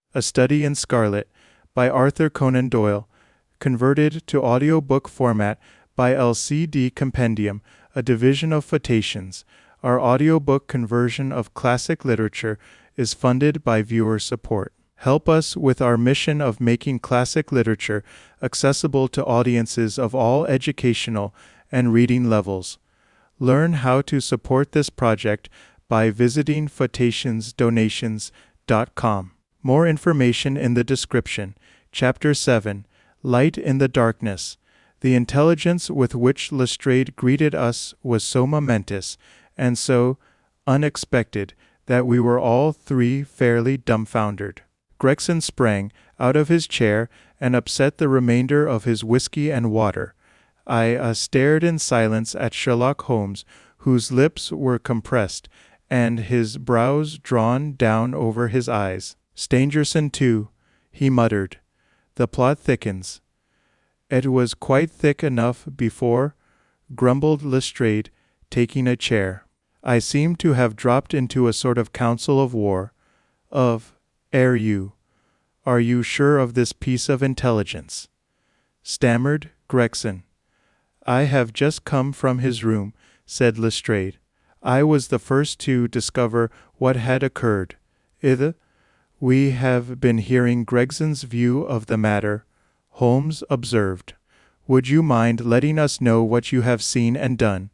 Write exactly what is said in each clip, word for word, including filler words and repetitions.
A Study in Scarlet, by Arthur Conan Doyle, converted to audiobook format by L C D Compendium, a division of Photations. Our audiobook conversion of classic literature is funded by viewer support. Help us with our mission of making classic literature accessible to audiences of all educational and reading levels. Learn how to support this project by visiting photations donations dot com. More information in the description. Chapter seven, Light in the Darkness. The intelligence with which Lestrade greeted us was so momentous and so unexpected that we were all three fairly dumbfoundered. Gregson sprang out of his chair and upset the remainder of his whiskey and water. I uh, stared in silence at Sherlock Holmes, whose lips were compressed and his brows drawn down over his eyes. "Stangerson too," he muttered. "The plot thickens." "It was quite thick enough before," grumbled Lestrade, taking a chair. I seemed to have dropped into a sort of council of war. Of, "Are you? Are you sure of this piece of intelligence?" stammered Gregson. "I have just come from his room," said Lestrade. "I was the first to discover what had occurred. Ith, we have been hearing Gregson's view of the matter," Holmes observed. "Would you mind letting us know what you have seen and done?"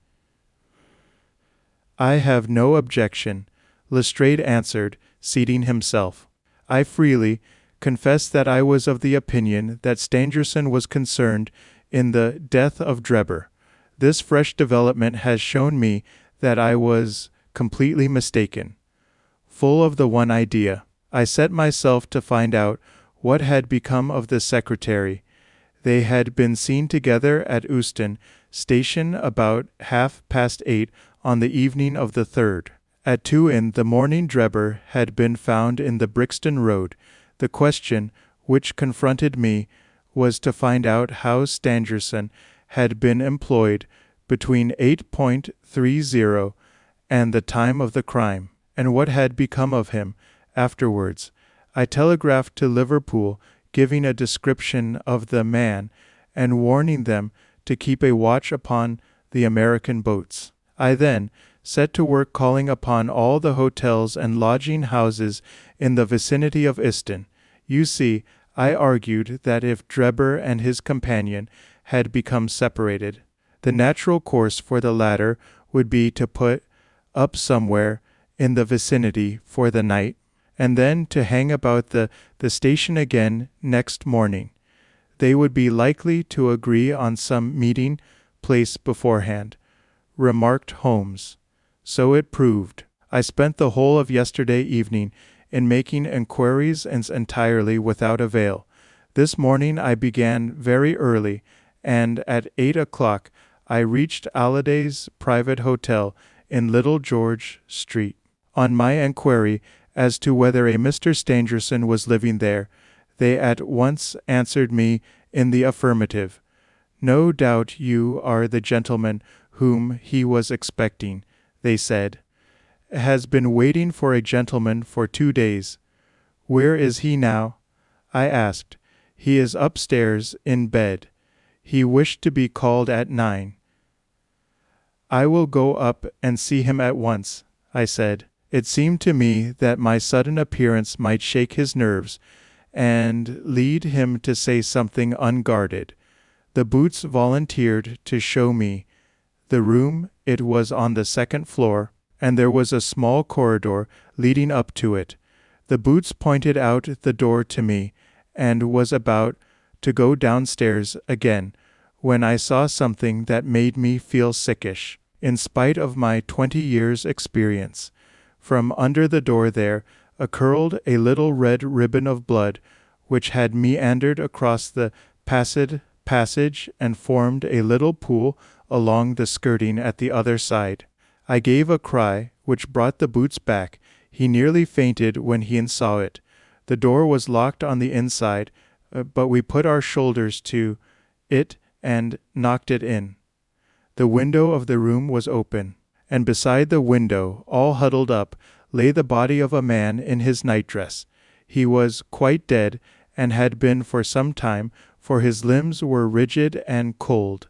"I have no objection," Lestrade answered, seating himself. "I freely confess that I was of the opinion that Stangerson was concerned in the death of Drebber. This fresh development has shown me that I was completely mistaken. Full of the one idea, I set myself to find out what had become of the secretary. They had been seen together at Euston Station about half past eight on the evening of the third. At two in the morning Drebber had been found in the Brixton Road. The question which confronted me was to find out how Stangerson had been employed between eight point three zero and the time of the crime, and what had become of him afterwards. I telegraphed to Liverpool, giving a description of the man and warning them to keep a watch upon the American boats. I then set to work calling upon all the hotels and lodging-houses in the vicinity of Euston. You see, I argued that if Drebber and his companion had become separated, the natural course for the latter would be to put up somewhere in the vicinity for the night, and then to hang about the, the station again next morning. They would be likely to agree on some meeting place beforehand, remarked Holmes. So it proved. I spent the whole of yesterday evening in making enquiries and entirely without avail. This morning I began very early, and at eight o'clock I reached Alliday's private hotel in Little George Street. On my enquiry as to whether a Mister Stangerson was living there, they at once answered me in the affirmative. "No doubt you are the gentleman whom he was expecting," they said. "Has been waiting for a gentleman for two days. Where is he now?" I asked. "He is upstairs in bed. He wished to be called at nine." "I will go up and see him at once," I said. It seemed to me that my sudden appearance might shake his nerves and lead him to say something unguarded. The Boots volunteered to show me the room. It was on the second floor, and there was a small corridor leading up to it. The Boots pointed out the door to me, and was about to go downstairs again, when I saw something that made me feel sickish, in spite of my twenty years' experience. From under the door there curled a little red ribbon of blood, which had meandered across the passage passage and formed a little pool along the skirting at the other side. I gave a cry which brought the Boots back. He nearly fainted when he saw it. The door was locked on the inside, uh, but we put our shoulders to it and knocked it in. The window of the room was open, and beside the window, all huddled up, lay the body of a man in his nightdress. He was quite dead, and had been for some time, for his limbs were rigid and cold.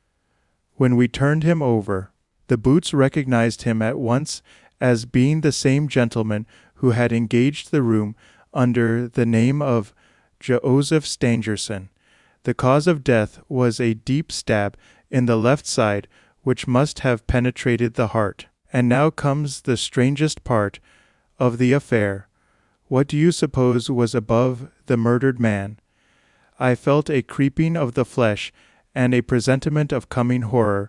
When we turned him over, the boots recognized him at once as being the same gentleman who had engaged the room under the name of Joseph Stangerson. The cause of death was a deep stab in the left side, which must have penetrated the heart. And now comes the strangest part of the affair. What do you suppose was above the murdered man? I felt a creeping of the flesh and a presentiment of coming horror,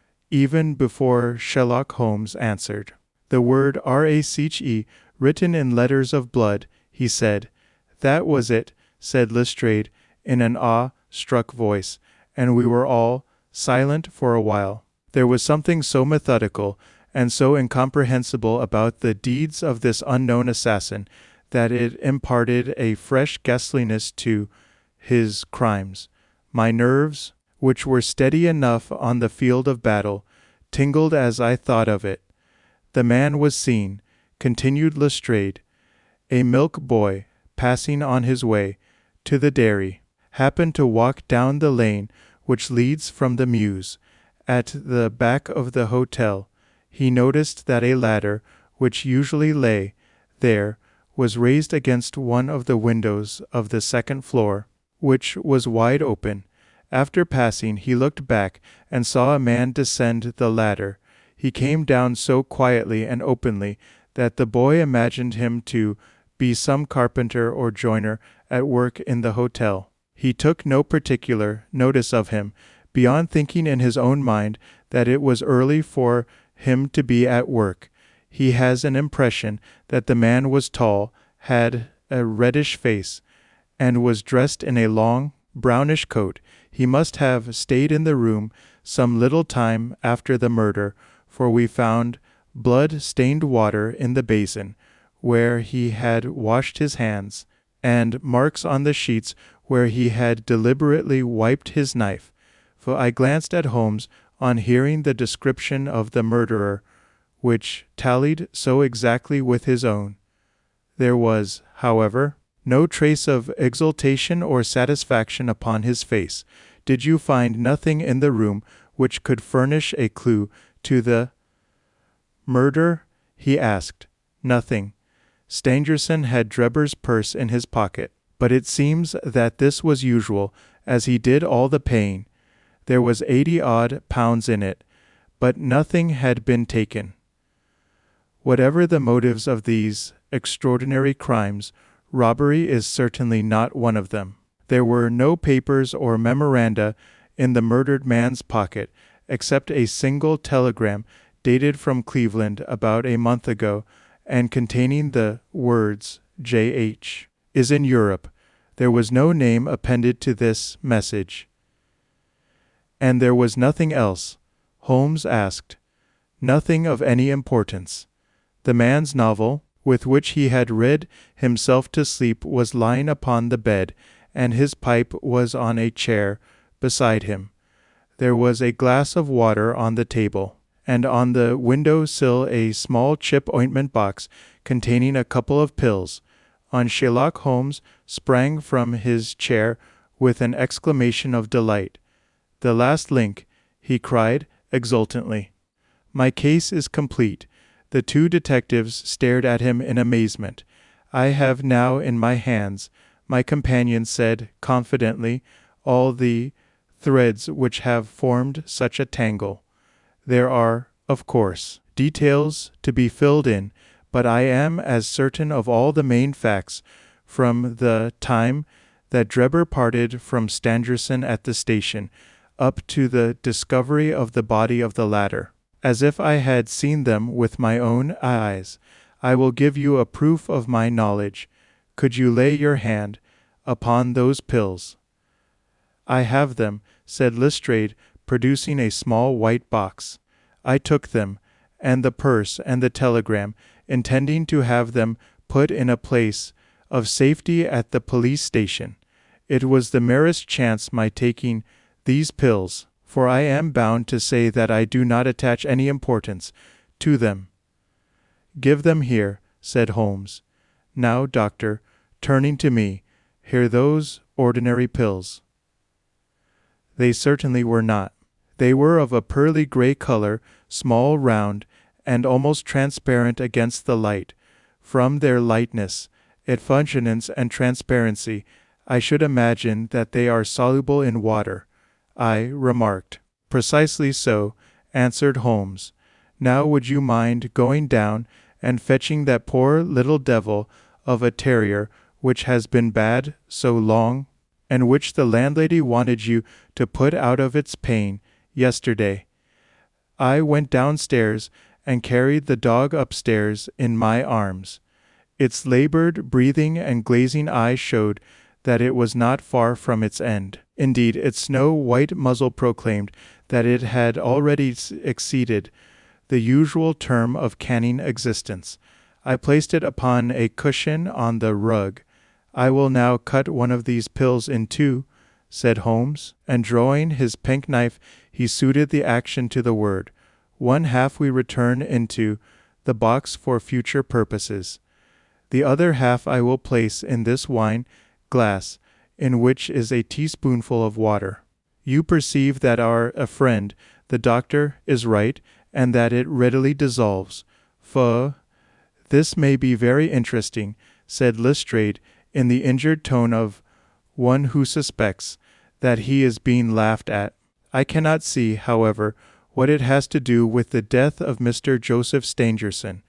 even before Sherlock Holmes answered. The word R A C H E written in letters of blood, he said. That was it, said Lestrade in an awe-struck voice, and we were all silent for a while. There was something so methodical and so incomprehensible about the deeds of this unknown assassin that it imparted a fresh ghastliness to his crimes. My nerves, which were steady enough on the field of battle, tingled as I thought of it. The man was seen, continued Lestrade. A milk boy, passing on his way to the dairy, happened to walk down the lane which leads from the mews. At the back of the hotel, he noticed that a ladder, which usually lay there, was raised against one of the windows of the second floor, which was wide open. After passing, he looked back and saw a man descend the ladder. He came down so quietly and openly that the boy imagined him to be some carpenter or joiner at work in the hotel. He took no particular notice of him, beyond thinking in his own mind that it was early for him to be at work. He has an impression that the man was tall, had a reddish face, and was dressed in a long, brownish coat. He must have stayed in the room some little time after the murder, for we found blood-stained water in the basin where he had washed his hands, and marks on the sheets where he had deliberately wiped his knife. For I glanced at Holmes on hearing the description of the murderer, which tallied so exactly with his own. There was, however, no trace of exultation or satisfaction upon his face. Did you find nothing in the room which could furnish a clue to the murder? He asked. Nothing. Stangerson had Drebber's purse in his pocket, but it seems that this was usual, as he did all the paying. There was eighty-odd pounds in it, but nothing had been taken. Whatever the motives of these extraordinary crimes, robbery is certainly not one of them. There were no papers or memoranda in the murdered man's pocket, except a single telegram dated from Cleveland about a month ago, and containing the words J H is in Europe. There was no name appended to this message. And there was nothing else, Holmes asked. Nothing of any importance. The man's novel, with which he had read himself to sleep, was lying upon the bed, and his pipe was on a chair beside him. There was a glass of water on the table, and on the window-sill a small chip ointment box containing a couple of pills. On Sherlock Holmes sprang from his chair with an exclamation of delight. "The last link," he cried exultantly. "My case is complete." The two detectives stared at him in amazement. "I have now in my hands," my companion said confidently, "all the threads which have formed such a tangle. There are, of course, details to be filled in, but I am as certain of all the main facts, from the time that Drebber parted from Stangerson at the station, up to the discovery of the body of the latter, as if I had seen them with my own eyes. I will give you a proof of my knowledge. Could you lay your hand upon those pills?" "I have them," said Lestrade, producing a small white box. I took them, and the purse and the telegram, intending to have them put in a place of safety at the police station. It was the merest chance my taking these pills, for I am bound to say that I do not attach any importance to them. "Give them here," said Holmes. "Now, doctor, turning to me, "Here those ordinary pills?" They certainly were not. They were of a pearly gray color, small, round, and almost transparent against the light. From their lightness, effulgence, and transparency, I should imagine that they are soluble in water, I remarked. "Precisely so," answered Holmes. "Now would you mind going down and fetching that poor little devil of a terrier which has been bad so long, and which the landlady wanted you to put out of its pain yesterday?" I went downstairs and carried the dog upstairs in my arms. Its labored breathing and glazing eyes showed that it was not far from its end. Indeed, its snow-white muzzle proclaimed that it had already exceeded the usual term of canine existence. I placed it upon a cushion on the rug. "I will now cut one of these pills in two," said Holmes, and drawing his penknife he suited the action to the word. "One half we return into the box for future purposes. The other half I will place in this wine glass, in which is a teaspoonful of water. You perceive that our a friend, the doctor, is right, and that it readily dissolves. Pho, this may be very interesting," said Lestrade, in the injured tone of one who suspects that he is being laughed at. "I cannot see, however, what it has to do with the death of Mister Joseph Stangerson."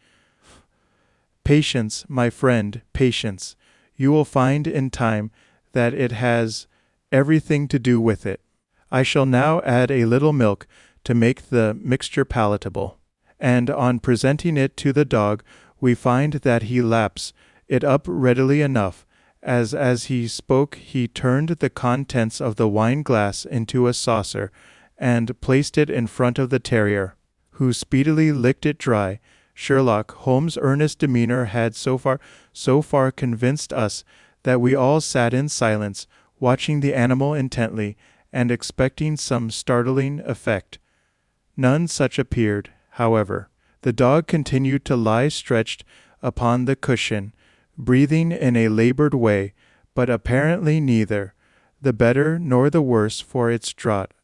"Patience, my friend, patience. You will find in time that it has everything to do with it. I shall now add a little milk to make the mixture palatable." And on presenting it to the dog, we find that he laps it up readily enough, as as he spoke he turned the contents of the wine glass into a saucer, and placed it in front of the terrier, who speedily licked it dry. Sherlock Holmes' earnest demeanor had so far so far convinced us that we all sat in silence, watching the animal intently, and expecting some startling effect. None such appeared, however. The dog continued to lie stretched upon the cushion, breathing in a labored way, but apparently neither the better nor the worse for its draught.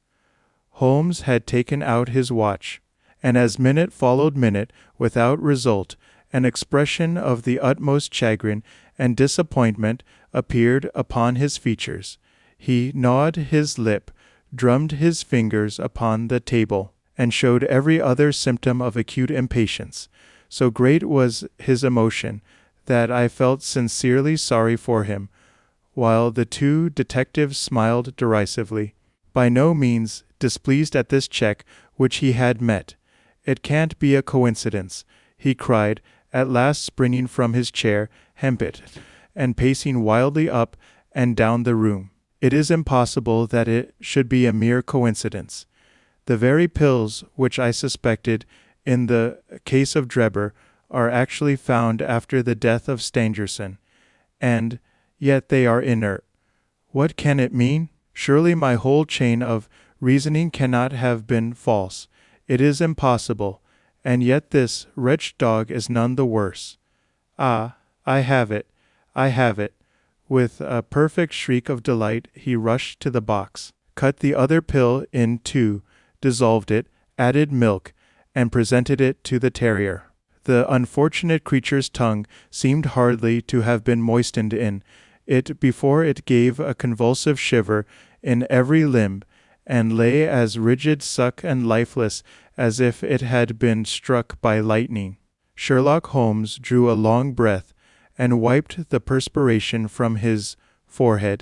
Holmes had taken out his watch, and as minute followed minute without result, an expression of the utmost chagrin and disappointment appeared upon his features. He gnawed his lip, drummed his fingers upon the table, and showed every other symptom of acute impatience. So great was his emotion that I felt sincerely sorry for him, while the two detectives smiled derisively, by no means displeased at this check which he had met. "It can't be a coincidence," he cried, at last springing from his chair, hempit, and pacing wildly up and down the room. "It is impossible that it should be a mere coincidence. The very pills which I suspected in the case of Drebber are actually found after the death of Stangerson, and yet they are inert. What can it mean? Surely my whole chain of reasoning cannot have been false. It is impossible, and yet this wretched dog is none the worse. Ah, I have it, I have it." With a perfect shriek of delight he rushed to the box, cut the other pill in two, dissolved it, added milk, and presented it to the terrier. The unfortunate creature's tongue seemed hardly to have been moistened in it before it gave a convulsive shiver in every limb, and lay as rigid, suck, and lifeless as if it had been struck by lightning. Sherlock Holmes drew a long breath, and wiped the perspiration from his forehead.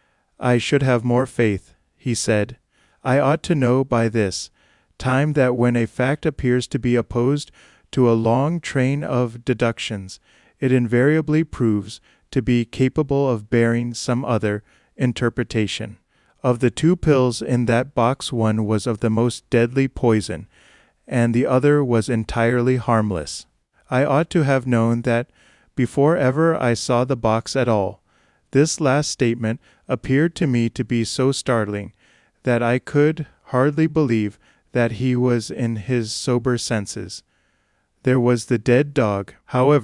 "I should have more faith," he said. "I ought to know by this time that when a fact appears to be opposed to a long train of deductions, it invariably proves to be capable of bearing some other interpretation. Of the two pills in that box, one was of the most deadly poison, and the other was entirely harmless. I ought to have known that before ever I saw the box at all." This last statement appeared to me to be so startling that I could hardly believe that he was in his sober senses. There was the dead dog, however,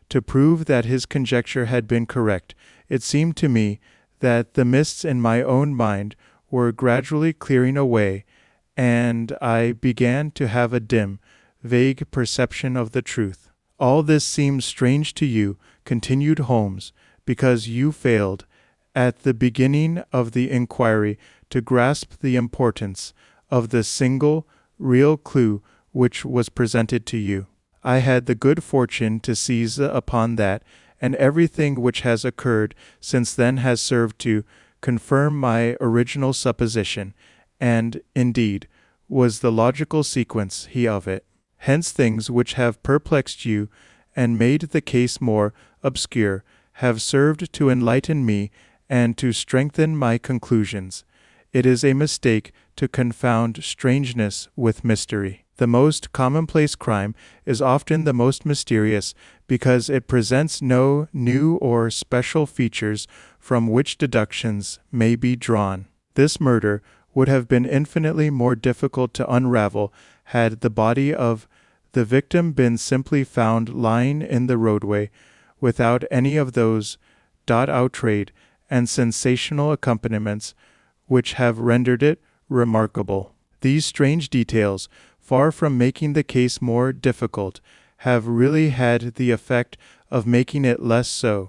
to prove that his conjecture had been correct. It seemed to me that the mists in my own mind were gradually clearing away, and I began to have a dim, vague perception of the truth. All this seems strange to you, continued Holmes, because you failed, at the beginning of the inquiry, to grasp the importance of the single, real clue which was presented to you. I had the good fortune to seize upon that, and everything which has occurred since then has served to confirm my original supposition, and, indeed, was the logical sequence he of it. Hence things which have perplexed you and made the case more obscure have served to enlighten me and to strengthen my conclusions. It is a mistake to confound strangeness with mystery. The most commonplace crime is often the most mysterious because it presents no new or special features from which deductions may be drawn. This murder would have been infinitely more difficult to unravel had the body of the victim been simply found lying in the roadway without any of those dot outrade and sensational accompaniments which have rendered it remarkable. These strange details, far from making the case more difficult, have really had the effect of making it less so.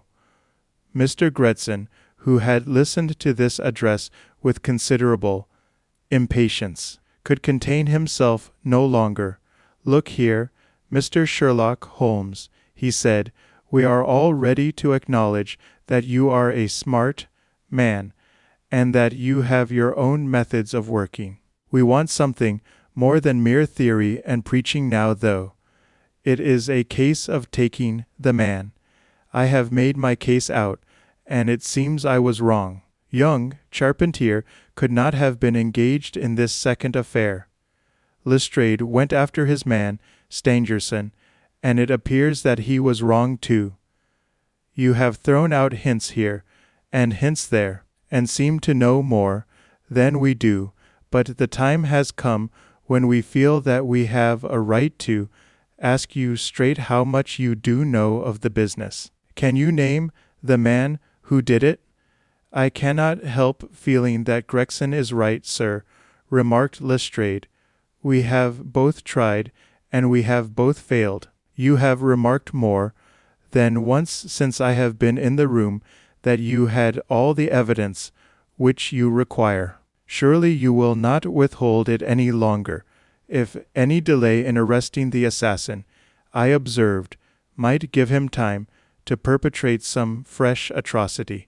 Mister Gregson, who had listened to this address with considerable impatience, could contain himself no longer. "Look here, Mister Sherlock Holmes," he said, "we are all ready to acknowledge that you are a smart man, and that you have your own methods of working. We want something more than mere theory and preaching now, though. It is a case of taking the man. I have made my case out, and it seems I was wrong. Young Charpentier could not have been engaged in this second affair. Lestrade went after his man, Stangerson, and it appears that he was wrong too. You have thrown out hints here, and hints there, and seem to know more than we do, but the time has come when we feel that we have a right to ask you straight how much you do know of the business. Can you name the man who did it?" "I cannot help feeling that Gregson is right, sir," remarked Lestrade. "We have both tried, and we have both failed. You have remarked more than once since I have been in the room that you had all the evidence which you require. Surely you will not withhold it any longer. If any delay in arresting the assassin, I observed, might give him time to perpetrate some fresh atrocity."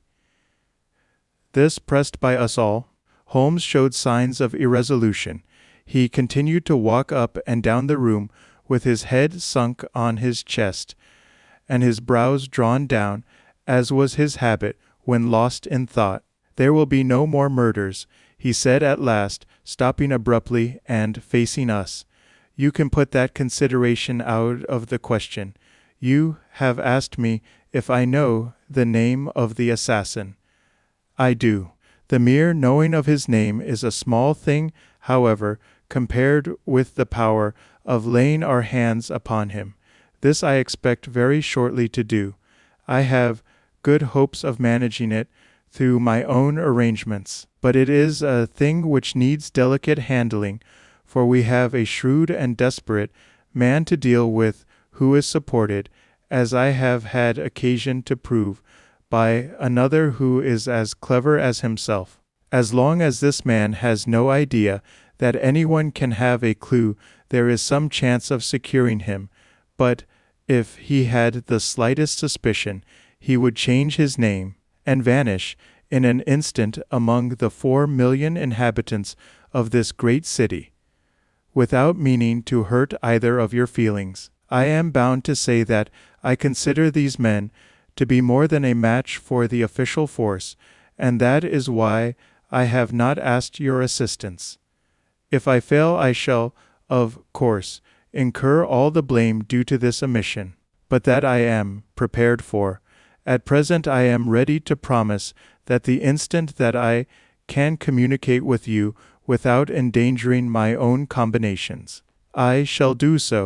This pressed by us all, Holmes showed signs of irresolution. He continued to walk up and down the room with his head sunk on his chest, and his brows drawn down, as was his habit when lost in thought. "There will be no more murders," he said at last, stopping abruptly and facing us. "You can put that consideration out of the question. You have asked me if I know the name of the assassin. I do. The mere knowing of his name is a small thing, however, compared with the power of laying our hands upon him. This I expect very shortly to do. I have good hopes of managing it through my own arrangements. But it is a thing which needs delicate handling, for we have a shrewd and desperate man to deal with who is supported, as I have had occasion to prove, by another who is as clever as himself. As long as this man has no idea that anyone can have a clue, there is some chance of securing him, but if he had the slightest suspicion, he would change his name and vanish in an instant among the four million inhabitants of this great city. Without meaning to hurt either of your feelings, I am bound to say that I consider these men to be more than a match for the official force, and that is why I have not asked your assistance. If I fail, I shall, of course, incur all the blame due to this omission, but that I am prepared for. At present I am ready to promise that the instant that I can communicate with you without endangering my own combinations, I shall do so,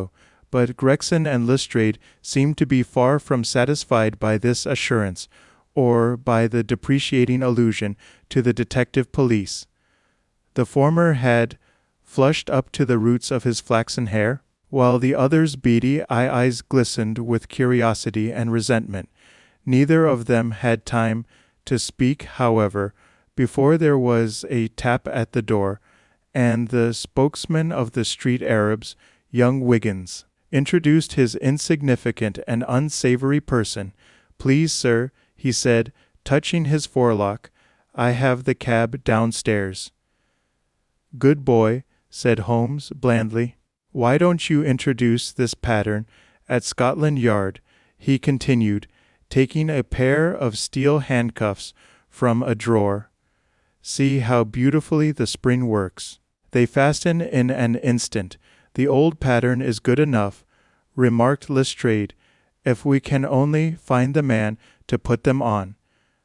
But Gregson and Lestrade seemed to be far from satisfied by this assurance, or by the depreciating allusion to the detective police. The former had flushed up to the roots of his flaxen hair, while the other's beady eyes glistened with curiosity and resentment. Neither of them had time to speak, however, before there was a tap at the door, and the spokesman of the street Arabs, young Wiggins, introduced his insignificant and unsavory person. "Please, sir," he said, touching his forelock, "I have the cab downstairs." "Good boy," said Holmes blandly. "Why don't you introduce this pattern at Scotland Yard?" he continued, taking a pair of steel handcuffs from a drawer. "See how beautifully the spring works. They fasten in an instant. The old pattern is good enough," remarked Lestrade, "if we can only find the man to put them on."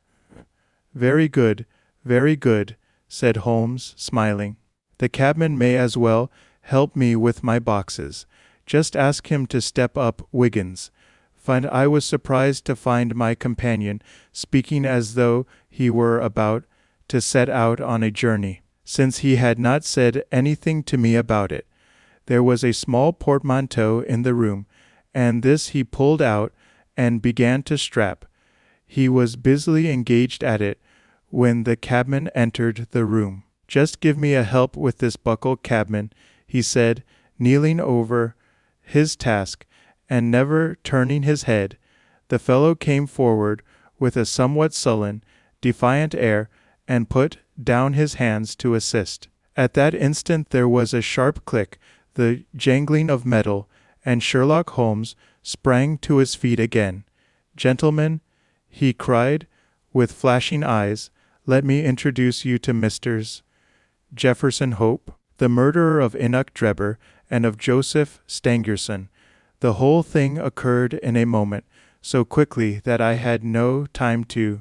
"Very good, very good," said Holmes, smiling. "The cabman may as well help me with my boxes. Just ask him to step up, Wiggins." Find I was surprised to find my companion speaking as though he were about to set out on a journey, since he had not said anything to me about it. There was a small portmanteau in the room, and this he pulled out and began to strap. He was busily engaged at it when the cabman entered the room. "Just give me a help with this buckle, cabman," he said, kneeling over his task, and never turning his head. The fellow came forward with a somewhat sullen, defiant air, and put down his hands to assist. At that instant there was a sharp click, the jangling of metal, and Sherlock Holmes sprang to his feet again. "Gentlemen," he cried, with flashing eyes, "let me introduce you to Misters Jefferson Hope, the murderer of Enoch Drebber and of Joseph Stangerson." The whole thing occurred in a moment, so quickly that I had no time to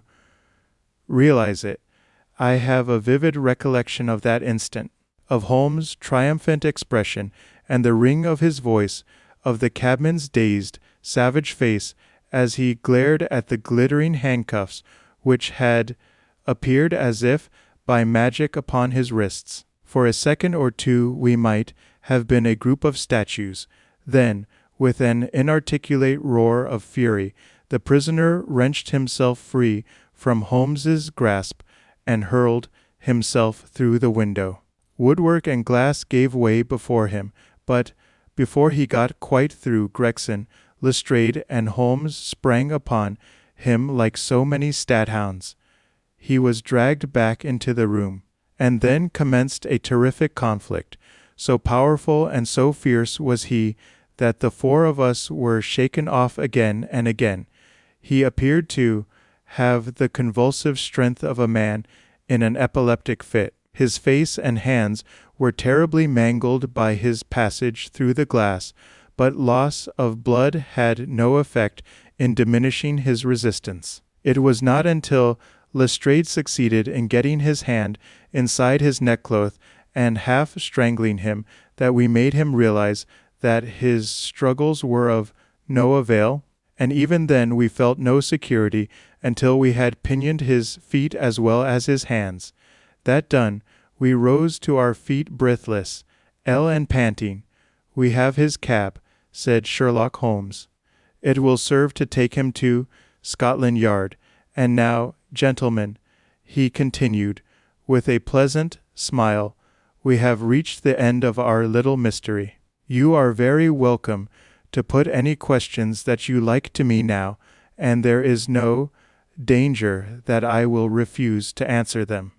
realize it. I have a vivid recollection of that instant, of Holmes' triumphant expression, and the ring of his voice, of the cabman's dazed, savage face, as he glared at the glittering handcuffs which had appeared as if by magic upon his wrists. For a second or two we might have been a group of statues. Then, with an inarticulate roar of fury, the prisoner wrenched himself free from Holmes's grasp and hurled himself through the window. Woodwork and glass gave way before him, but before he got quite through, Gregson, Lestrade, and Holmes sprang upon him like so many staghounds. He was dragged back into the room, and then commenced a terrific conflict. So powerful and so fierce was he that the four of us were shaken off again and again. He appeared to have the convulsive strength of a man in an epileptic fit. His face and hands were terribly mangled by his passage through the glass, but loss of blood had no effect in diminishing his resistance. It was not until Lestrade succeeded in getting his hand inside his neckcloth and half strangling him that we made him realize that his struggles were of no avail, and even then we felt no security until we had pinioned his feet as well as his hands. That done, we rose to our feet breathless, ill and panting. "We have his cab," said Sherlock Holmes. "It will serve to take him to Scotland Yard. And now, gentlemen," he continued, with a pleasant smile, "we have reached the end of our little mystery. You are very welcome to put any questions that you like to me now, and there is no danger that I will refuse to answer them."